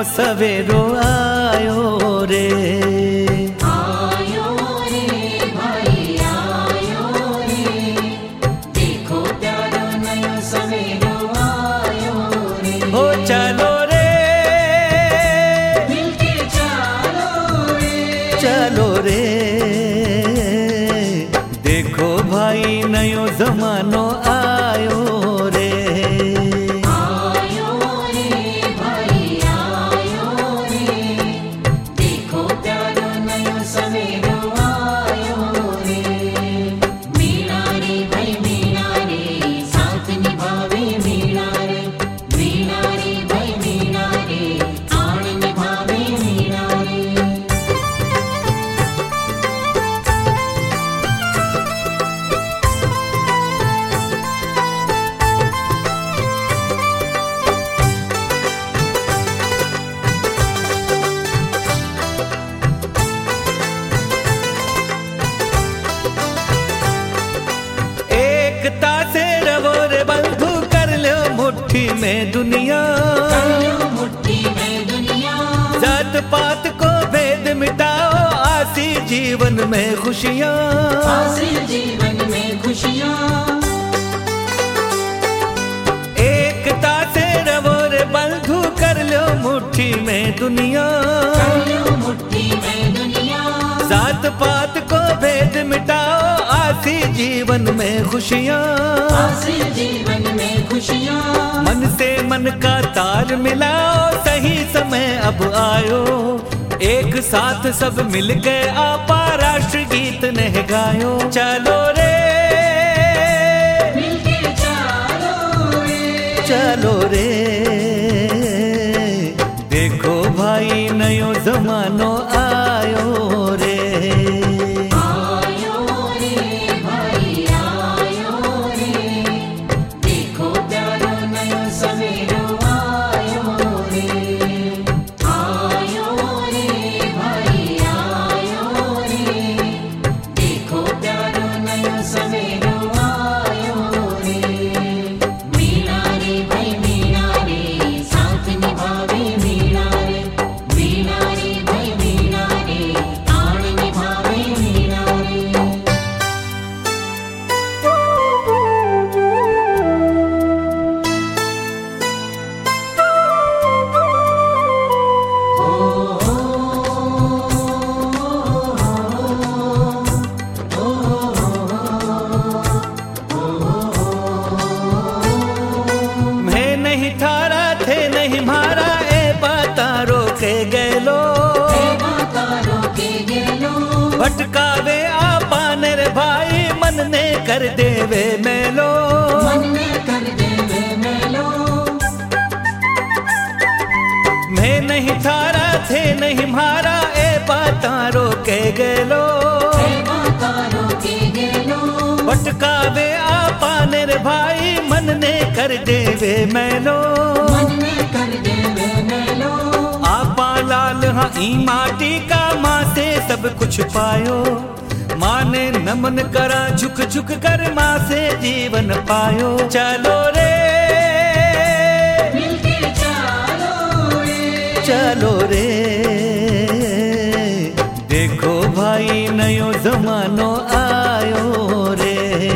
सवेरो आयो रे। आयो रे भाई आयो रे, देखो प्यारो नयो सवेरो आयो रे। हो चलो रे, मिलके चलो रे, चलो रे, देखो भाई नयो जमानो आयो रे। आयो रे भाई आयो रे, देखो प्यारो नयो सवेरो आयो रे। मीणा रे भाई मीणा रे, साथ निभावे मीणा रे। मीणा रे भाई मीणा रे, आन निभावे मीणा रे। एकता से रवो रे बंधु, कर लो मुट्ठी में दुनिया। कर मुट्ठी में दुनिया, जात पात को भेद मिटाओ, आसी जीवन में खुशियाँ। हासिल जीवन में खुशियाँ। एकता से रवो रे बंधु, कर लो मुट्ठी में दुनिया। कर मुट्ठी में दुनिया, जात पात को भेद मिटाओ, आसी जीवन में खुशियाँ। हासिल जीवन में खुशियाँ। मन से मन का ताल मिलाओ, सही समय अब आयो। एक साथ सब मिल गए, आपा राष्ट्र गीत ने गायो। चलो रे, मिलके चलो रे, चलो रे, देखो भाई नयो जमानो आयो रे। आयो रे भाई आयो रे, देखो प्यारो नयो सवेरो आयो रे। आयो रे भाई आयो रे, देखो प्यारो नयो सवेरो आयो रे। मीणा रे भाई मीणा रे, साथ निभावे मीणा रे। मीणा रे भाई मीणा रे, आन निभावे मीणा रे। मैं नहीं थारा थे नहीं मारा, ए बाता रोके गए लो। भटकावे आपा रे भाई, मन ने कर देवे मेलो। मैं नहीं थारा थे नहीं मारा, ए बाता रोके गए लो। भटकावे आपा रे भाई, मन ने कर देवे मेलो। आपा लाल हाँ ई माटी का, माँ से सब कुछ पायो। माँ ने नमन करा झुक झुक कर, माँ से जीवन पायो। चलो रे, चलो रे, देखो भाई नयो जमानो आयो रे।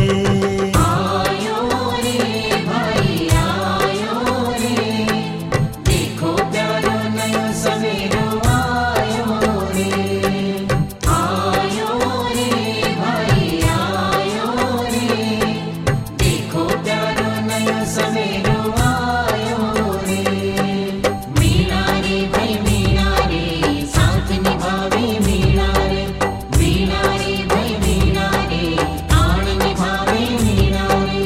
आयो रे भाई आयो रे, देखो प्यारो नयो सवेरो आयो रे। आयो रे भाई आयो रे, देखो प्यारो नयो सवेरो आयो रे। मीणा रे भाई मीणा रे, साथ निभावे मीणा रे। मीणा रे भाई मीणा रे, आन निभावे मीणा रे।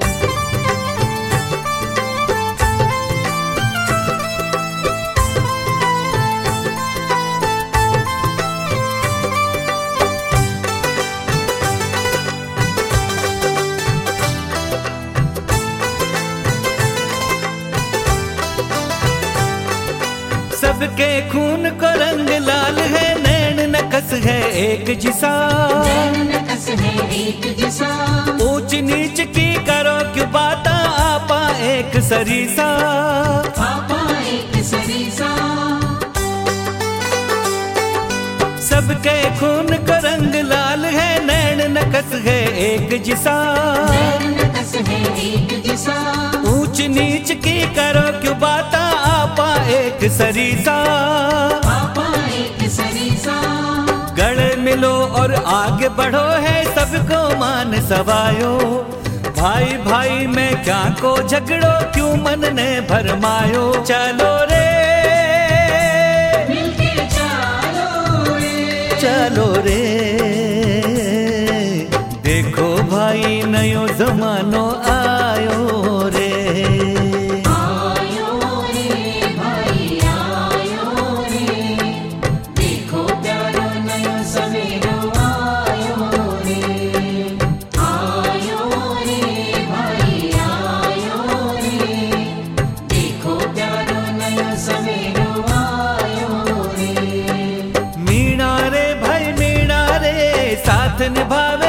सबके खून को रंग लाल है, नैन नकस है एक जिसा। नकस है एक जिसा, ऊंच नीच की करो क्यों बाता, आपा एक सरीसा। पापा एक सरीसा। सबके खून का रंग लाल है, नैन नकस है एक जिसा, नैनकस है एक जिसा, ऊंच नीच की करो क्यों बाता, आपा एक सरीसा, आपा एक सरीसा। गले मिलो और आगे बढ़ो है सबको मान सवायो, भाई भाई में क्या को झगड़ो, क्यों मन ने भरमायो। चलो रे मिलके चलो रे, चलो रे, देखो भाई नयो जमानो आयो रे। आयो रे भाई आयो रे, देखो प्यारो नयो सवेरो आयो रे। आयो रे भाई आयो रे, देखो प्यारो नयो सवेरो आयो रे। मीणा रे भाई मीणा रे, साथ निभावे